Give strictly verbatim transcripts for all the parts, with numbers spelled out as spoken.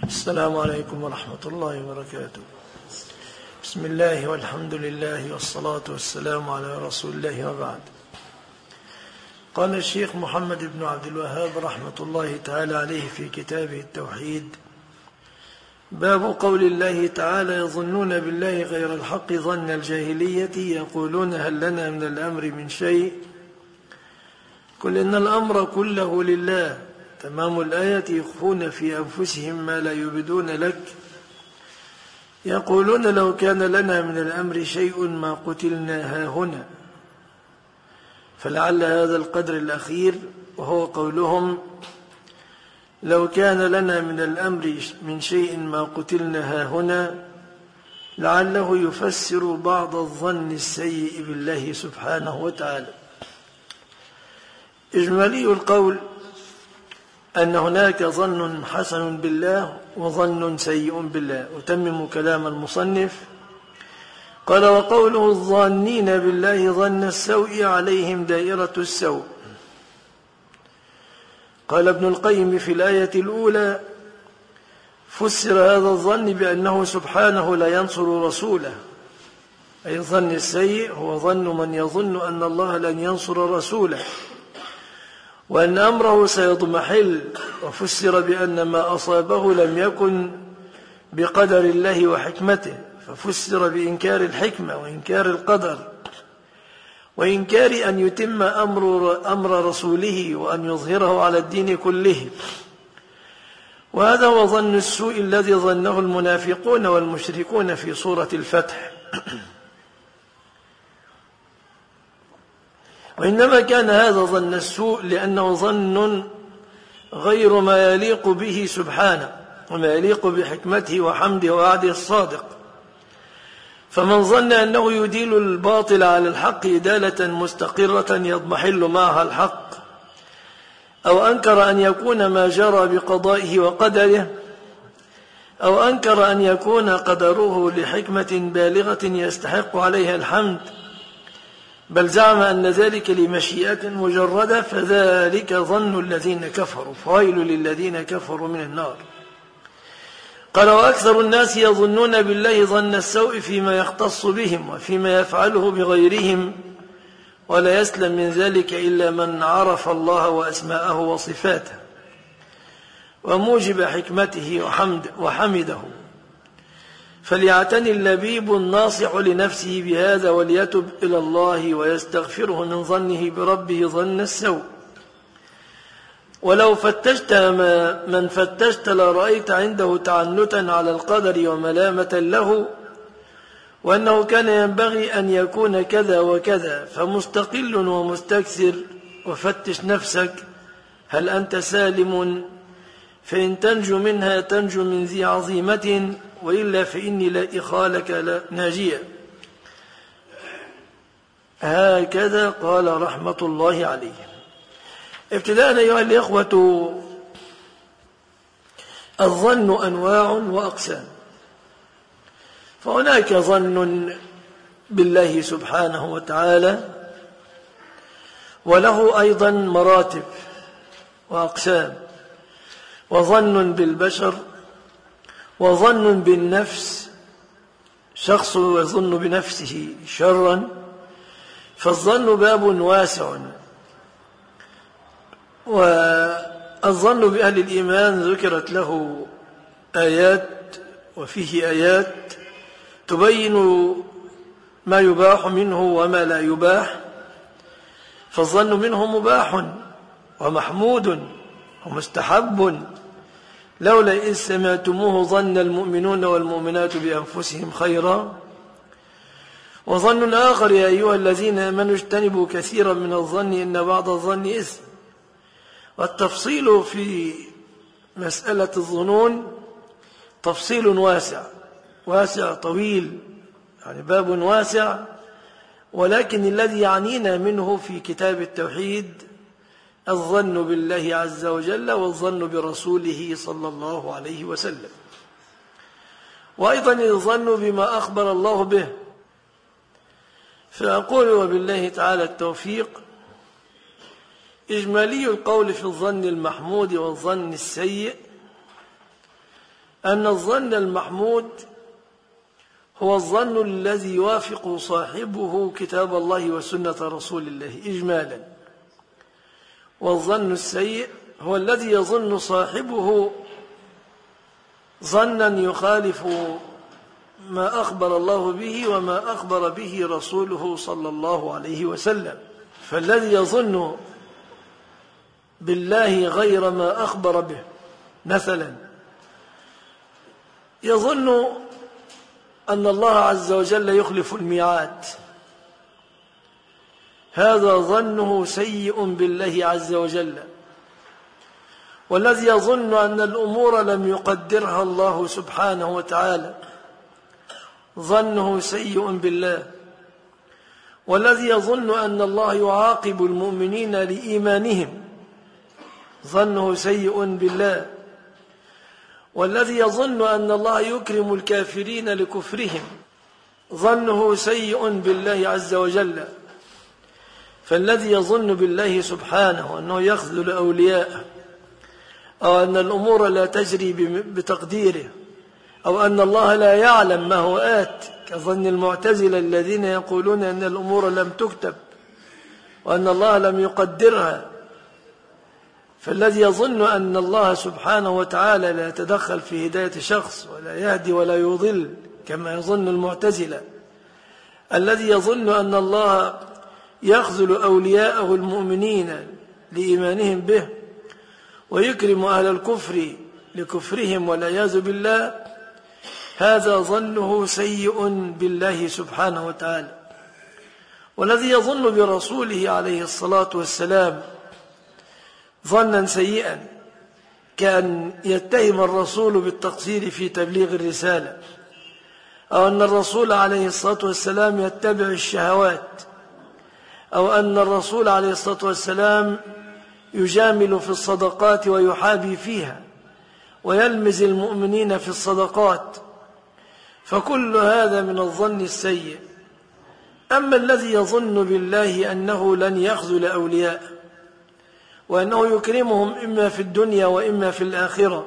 السلام عليكم ورحمة الله وبركاته. بسم الله والحمد لله والصلاة والسلام على رسول الله وبعد. قال الشيخ محمد بن عبد الوهاب رحمة الله تعالى عليه في كتابه التوحيد: باب قول الله تعالى: يظنون بالله غير الحق ظن الجاهلية يقولون هل لنا من الأمر من شيء قل إن الأمر كله لله. تمام الآية: يخفون في أنفسهم ما لا يبدون لك يقولون لو كان لنا من الأمر شيء ما قتلنا هاهنا. فلعل هذا القدر الأخير وهو قولهم لو كان لنا من الأمر من شيء ما قتلنا هاهنا لعله يفسر بعض الظن السيء بالله سبحانه وتعالى. إجمالي القول أن هناك ظن حسن بالله وظن سيء بالله. أتمم كلام المصنف. قال: وقوله الظانين بالله ظن السوء عليهم دائرة السوء. قال ابن القيم في الآية الأولى: فسر هذا الظن بأنه سبحانه لا ينصر رسوله، أي الظن السيء هو ظن من يظن أن الله لن ينصر رسوله وأن أمره سيضمحل. وفسر بأن ما أصابه لم يكن بقدر الله وحكمته، ففسر بإنكار الحكمة وإنكار القدر وإنكار أن يتم أمر, أمر رسوله وأن يظهره على الدين كله. وهذا هو ظن السوء الذي ظنه المنافقون والمشركون في سورة الفتح. وإنما كان هذا ظن السوء لأنه ظن غير ما يليق به سبحانه وما يليق بحكمته وحمده ووعده الصادق. فمن ظن أنه يديل الباطل على الحق إدالة مستقرة يضمحل معها الحق، أو أنكر أن يكون ما جرى بقضائه وقدره، أو أنكر أن يكون قدره لحكمة بالغة يستحق عليها الحمد، بل زعم أن ذلك لمشيئة مجردة، فذلك ظن الذين كفروا، فويل للذين كفروا من النار. قال: وأكثر الناس يظنون بالله ظن السوء فيما يختص بهم وفيما يفعله بغيرهم، ولا يسلم من ذلك إلا من عرف الله وأسماءه وصفاته وموجب حكمته وحمد وحمده. فليعتني اللبيب الناصح لنفسه بهذا وليتب إلى الله ويستغفره من ظنه بربه ظن السوء. ولو فتشت ما من فتشت لرأيت عنده تعنتا على القدر وملامة له، وأنه كان ينبغي أن يكون كذا وكذا، فمستقل ومستكثر. وفتش نفسك هل أنت سالم، فإن تنجو منها تنجو من ذي عظيمة، وإلا فإني لا إخالك لا ناجية. هكذا قال رحمة الله عليه. ابتداء أيها الإخوة، الظن أنواع وأقسام. فهناك ظن بالله سبحانه وتعالى، وله أيضا مراتب وأقسام، وظن بالبشر، وظن بالنفس، شخص يظن بنفسه شرا، فالظن باب واسع. والظن بأهل الإيمان ذكرت له آيات، وفيه آيات تبين ما يباح منه وما لا يباح. فالظن منه مباح ومحمود ومستحب، لولا إذ سمعتموه ظن المؤمنون والمؤمنات بأنفسهم خيرا. وظن آخر: يا أيها الذين آمنوا اجتنبوا كثيرا من الظن إن بعض الظن إثم. والتفصيل في مسألة الظنون تفصيل واسع واسع طويل، يعني باب واسع، ولكن الذي يعنينا منه في كتاب التوحيد الظن بالله عز وجل والظن برسوله صلى الله عليه وسلم، وأيضا الظن بما أخبر الله به. فأقول وبالله تعالى التوفيق: إجمالي القول في الظن المحمود والظن السيء أن الظن المحمود هو الظن الذي يوافق صاحبه كتاب الله وسنة رسول الله إجمالا، والظن السيء هو الذي يظن صاحبه ظنا يخالف ما أخبر الله به وما أخبر به رسوله صلى الله عليه وسلم. فالذي يظن بالله غير ما أخبر به، مثلا يظن أن الله عز وجل يخلف الميعاد، هذا ظنه سيء بالله عز وجل. والذي يظن أن الأمور لم يقدرها الله سبحانه وتعالى ظنه سيء بالله. والذي يظن أن الله يعاقب المؤمنين لإيمانهم ظنه سيء بالله. والذي يظن أن الله يكرم الكافرين لكفرهم ظنه سيء بالله عز وجل. فالذي يظن بالله سبحانه أنه يخذل أولياءه، أو أن الأمور لا تجري بتقديره، أو أن الله لا يعلم ما هو آت، كظن المعتزلة الذين يقولون أن الأمور لم تكتب وأن الله لم يقدرها. فالذي يظن أن الله سبحانه وتعالى لا يتدخل في هداية شخص ولا يهدي ولا يضل كما يظن المعتزلة، الذي يظن أن الله يخذل أولياءه المؤمنين لإيمانهم به ويكرم أهل الكفر لكفرهم والعياذ بالله، هذا ظنه سيء بالله سبحانه وتعالى. والذي يظن برسوله عليه الصلاة والسلام ظنا سيئا، كأن يتهم الرسول بالتقصير في تبليغ الرسالة، أو أن الرسول عليه الصلاة والسلام يتبع الشهوات، أو أن الرسول عليه الصلاة والسلام يجامل في الصدقات ويحابي فيها ويلمز المؤمنين في الصدقات، فكل هذا من الظن السيء. أما الذي يظن بالله أنه لن يخذل أولياءه وأنه يكرمهم إما في الدنيا وإما في الآخرة،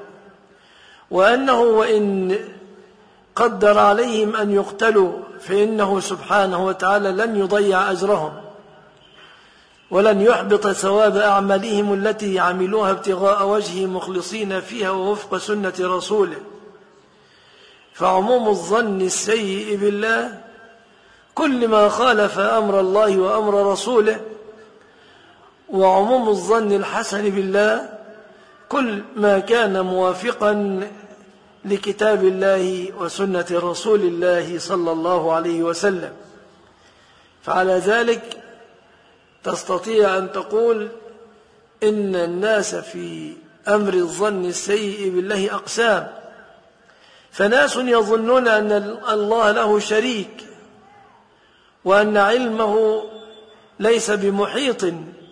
وأنه وإن قدر عليهم أن يقتلوا فإنه سبحانه وتعالى لن يضيع أجرهم ولن يحبط ثواب أعمالهم التي عملوها ابتغاء وجهه مخلصين فيها ووفق سنة رسوله. فعموم الظن السيء بالله كل ما خالف أمر الله وأمر رسوله، وعموم الظن الحسن بالله كل ما كان موافقا لكتاب الله وسنة رسول الله صلى الله عليه وسلم. فعلى ذلك تستطيع أن تقول إن الناس في أمر الظن السيء بالله أقسام، فناس يظنون أن الله له شريك وأن علمه ليس بمحيط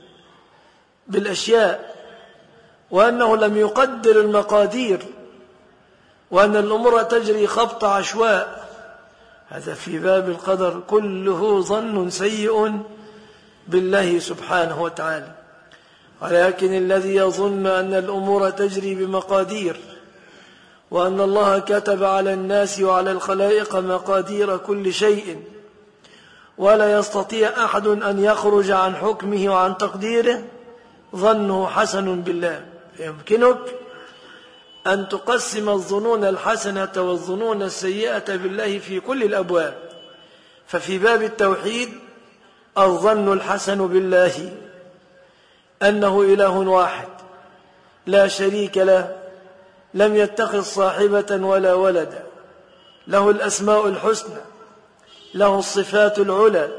بالأشياء، وأنه لم يقدر المقادير، وأن الأمور تجري خبط عشواء. هذا في باب القدر كله ظن سيء بالله سبحانه وتعالى. ولكن الذي يظن أن الأمور تجري بمقادير، وأن الله كتب على الناس وعلى الخلائق مقادير كل شيء، ولا يستطيع أحد أن يخرج عن حكمه وعن تقديره، ظنه حسن بالله. يمكنك أن تقسم الظنون الحسنة والظنون السيئة بالله في كل الأبواب. ففي باب التوحيد الظن الحسن بالله أنه إله واحد لا شريك له، لم يتخذ صاحبة ولا ولدا، له الأسماء الحسنى، له الصفات العلى،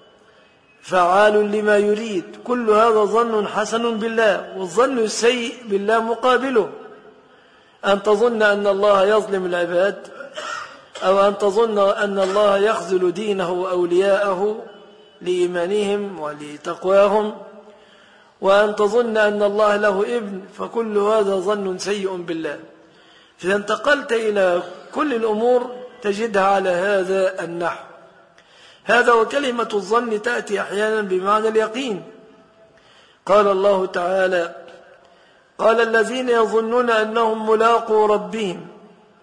فعال لما يريد. كل هذا ظن حسن بالله. والظن السيء بالله مقابله أن تظن أن الله يظلم العباد، أو أن تظن أن الله يخذل دينه وأولياءه لإيمانهم ولتقواهم، وأن تظن أن الله له ابن، فكل هذا ظن سيء بالله. فإذا انتقلت إلى كل الأمور تجدها على هذا النحو. هذا وكلمة الظن تأتي أحيانا بمعنى اليقين. قال الله تعالى: قال الذين يظنون أنهم ملاقو ربهم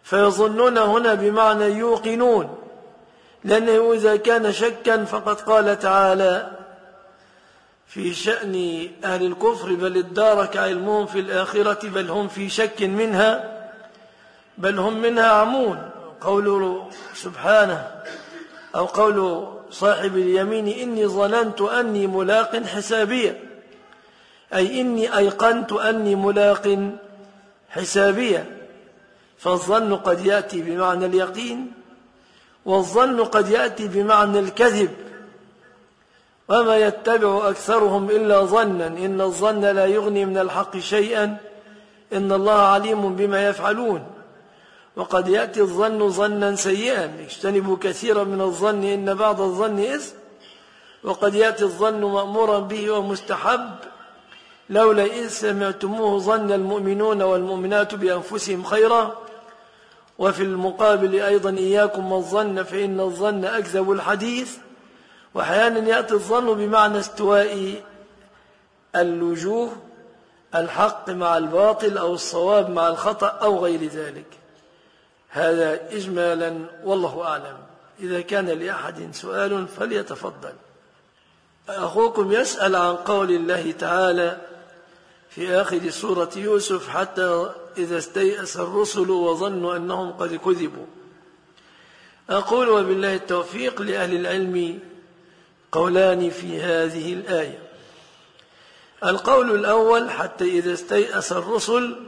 فيظنون هنا بمعنى يوقنون، لأنه إذا كان شكا فقد قال تعالى في شأن أهل الكفر: بل ادارك علمهم في الآخرة بل هم في شك منها بل هم منها عمون. قوله سبحانه أو قول صاحب اليمين: إني ظننت أني ملاق حسابية، أي إني أيقنت أني ملاق حسابية. فالظن قد يأتي بمعنى اليقين، والظن قد يأتي بمعنى الكذب. وما يتبع أكثرهم إلا ظنا إن الظن لا يغني من الحق شيئا إن الله عليم بما يفعلون. وقد يأتي الظن ظنا سيئا: اجتنبوا كثيرا من الظن إن بعض الظن إثم. وقد يأتي الظن مأمورا به ومستحب: لولا إذ سمعتموه ظن المؤمنون والمؤمنات بأنفسهم خيرا. وفي المقابل أيضا: إياكم والظن فإن الظن أكذب الحديث. وأحيانا يأتي الظن بمعنى استواء الوجوه، الحق مع الباطل أو الصواب مع الخطأ أو غير ذلك. هذا إجمالا، والله أعلم. إذا كان لأحد سؤال فليتفضل. أخوكم يسأل عن قول الله تعالى في آخر سورة يوسف: حتى إذا استيأس الرسل وظنوا أنهم قد كذبوا. أقول وبالله التوفيق: لأهل العلم قولان في هذه الآية. القول الأول: حتى إذا استيأس الرسل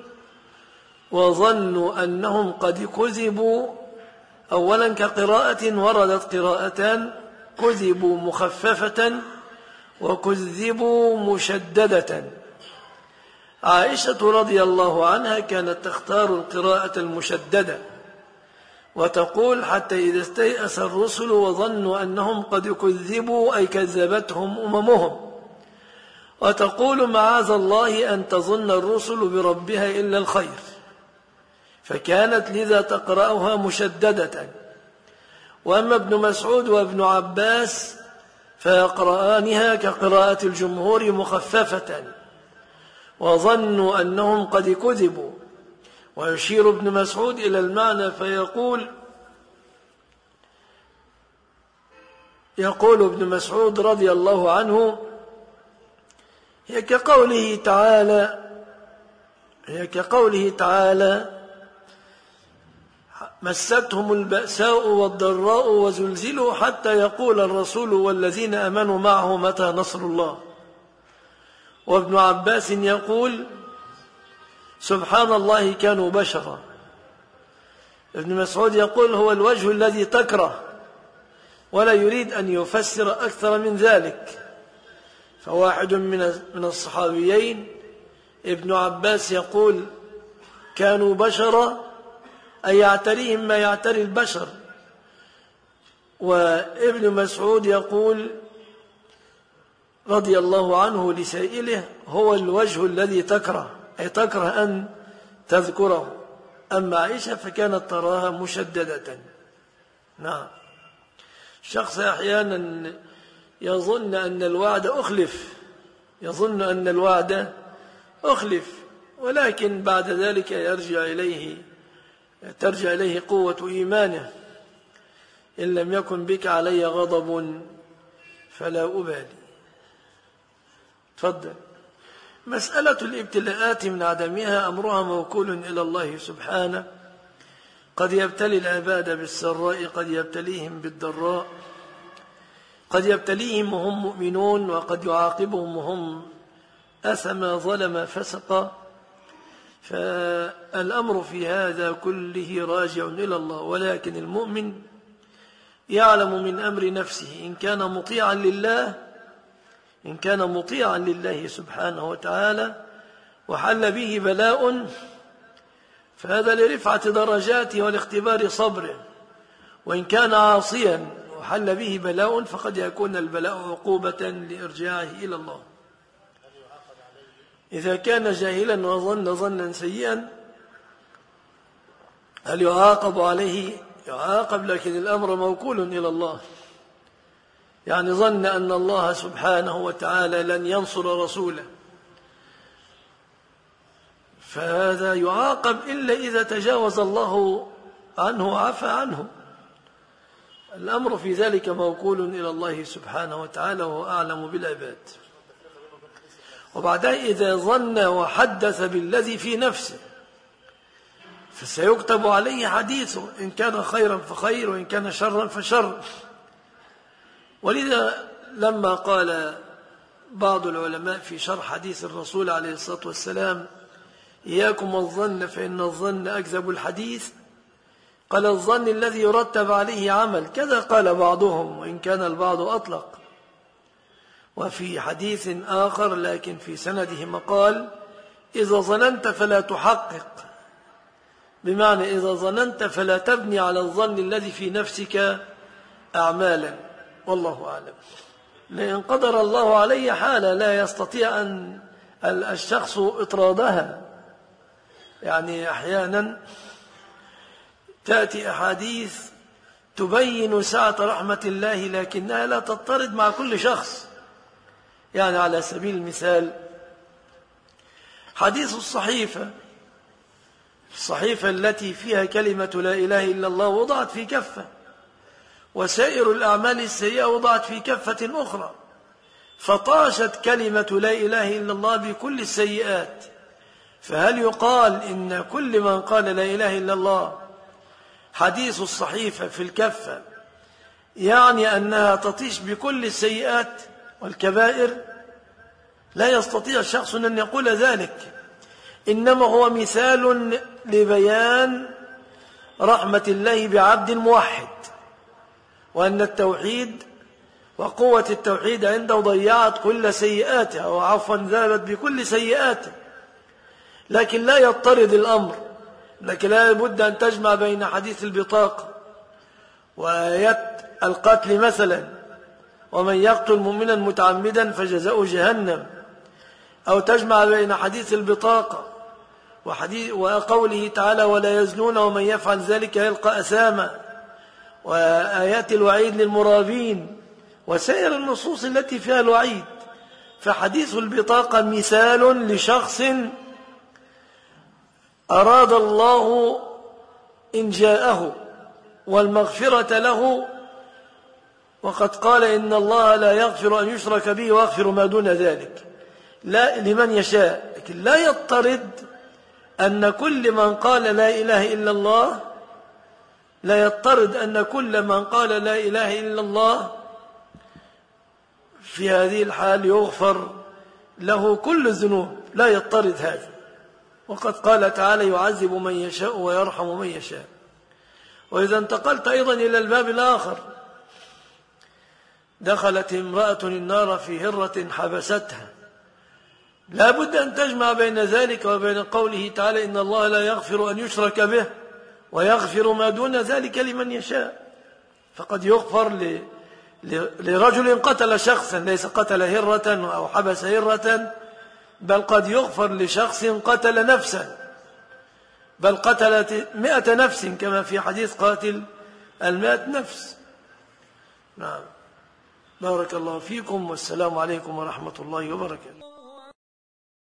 وظنوا أنهم قد كذبوا. أولا كقراءة وردت قراءتان: كذبوا مخففة وكذبوا مشددة. عائشة رضي الله عنها كانت تختار القراءة المشددة وتقول: حتى إذا استيأس الرسل وظنوا أنهم قد كذبوا، أي كذبتهم أممهم. وتقول: معاذ الله أن تظن الرسل بربها إلا الخير، فكانت لذا تقرأها مشددة. وأما ابن مسعود وابن عباس فيقرآنها كقراءة الجمهور مخففة: وظنوا أنهم قد كذبوا. ويشير ابن مسعود إلى المعنى فيقول: يقول ابن مسعود رضي الله عنه: هي كقوله تعالى هي كقوله تعالى مستهم البأساء والضراء وزلزلوا حتى يقول الرسول والذين آمنوا معه متى نصر الله. وابن عباس يقول: سبحان الله كانوا بشرا. ابن مسعود يقول: هو الوجه الذي تكره، ولا يريد أن يفسر أكثر من ذلك. فواحد من الصحابيين ابن عباس يقول: كانوا بشرا، أي يعتريهم ما يعتري البشر. وابن مسعود يقول رضي الله عنه لسائله: هو الوجه الذي تكره، أي تكره أن تذكره. أما عائشة فكانت تراها مشددة. نعم. الشخص أحيانا يظن أن الوعد أخلف يظن أن الوعد أخلف ولكن بعد ذلك يرجع إليه ترجع إليه قوة إيمانه: إن لم يكن بك علي غضب فلا أبالي. تفضل. مسألة الابتلاءات من عدمها أمرها موكول إلى الله سبحانه. قد يبتلي العباد بالسراء، قد يبتليهم بالضراء، قد يبتليهم وهم مؤمنون، وقد يعاقبهم وهم أثم ظلم فسق. فالأمر في هذا كله راجع إلى الله، ولكن المؤمن يعلم من أمر نفسه إن كان مطيعا لله إن كان مطيعا لله سبحانه وتعالى وحل به بلاء فهذا لرفعة درجاته والاختبار صبره، وإن كان عاصيا وحل به بلاء فقد يكون البلاء عقوبة لإرجاعه إلى الله. إذا كان جاهلا وظن ظنا سيئا هل يعاقب عليه؟ يعاقب، لكن الأمر موكول إلى الله. يعني ظن أن الله سبحانه وتعالى لن ينصر رسوله، فهذا يعاقب إلا إذا تجاوز الله عنه وعفى عنه. الأمر في ذلك موكول إلى الله سبحانه وتعالى وهو أعلم بالعباد. وبعدها إذا ظن وحدث بالذي في نفسه فسيكتب عليه حديثه، إن كان خيرا فخير وإن كان شرا فشر. ولذا لما قال بعض العلماء في شرح حديث الرسول عليه الصلاة والسلام إياكم والظن فإن الظن أكذب الحديث، قال الظن الذي يرتب عليه عمل، كذا قال بعضهم وإن كان البعض أطلق. وفي حديث آخر لكن في سنده مقال إذا ظننت فلا تحقق، بمعنى إذا ظننت فلا تبني على الظن الذي في نفسك أعمالا. والله أعلم. لأن قدر الله علي حالة لا يستطيع أن الشخص إطرادها. يعني أحيانا تأتي أحاديث تبين سعة رحمة الله لكنها لا تضطرد مع كل شخص. يعني على سبيل المثال حديث الصحيفة، الصحيفة التي فيها كلمة لا إله إلا الله وضعت في كفة، وسائر الأعمال السيئة وضعت في كفة أخرى، فطاشت كلمة لا إله إلا الله بكل السيئات. فهل يقال إن كل من قال لا إله إلا الله حديث الصحيفة في الكفة يعني أنها تطيش بكل السيئات والكبائر؟ لا يستطيع شخص أن يقول ذلك، إنما هو مثال لبيان رحمة الله بعبد موحد، وأن التوحيد وقوة التوحيد عنده ضيعت كل سيئاته، أو عفوا ذهبت بكل سيئاته. لكن لا يضطرد الأمر، لكن لا بد أن تجمع بين حديث البطاقة وآيات القتل مثلا، ومن يقتل مؤمنا متعمدا فجزاؤه جهنم، أو تجمع بين حديث البطاقة وحديث وقوله تعالى ولا يزنون ومن يفعل ذلك يلقى أثاما، وآيات الوعيد للمرابين، وسائر النصوص التي فيها الوعيد. فحديث البطاقة مثال لشخص أراد الله إنجاءه والمغفرة له، وقد قال إن الله لا يغفر أن يشرك به ويغفر ما دون ذلك لا لمن يشاء. لكن لا يضطرد أن كل من قال لا إله إلا الله لا يضطرد أن كل من قال لا إله إلا الله في هذه الحال يغفر له كل الذنوب، لا يضطرد هذا. وقد قال تعالى يعذب من يشاء ويرحم من يشاء. وإذا انتقلت أيضا إلى الباب الآخر، دخلت امرأة النار في هرة حبستها، لا بد أن تجمع بين ذلك وبين قوله تعالى إن الله لا يغفر أن يشرك به ويغفر ما دون ذلك لمن يشاء. فقد يغفر ل... ل... لرجل قتل شخصا، ليس قتل هرة أو حبس هرة، بل قد يغفر لشخص قتل نفسا، بل قتلت مئة نفس كما في حديث قاتل المئة نفس. نعم. بارك الله فيكم، والسلام عليكم ورحمة الله وبركاته.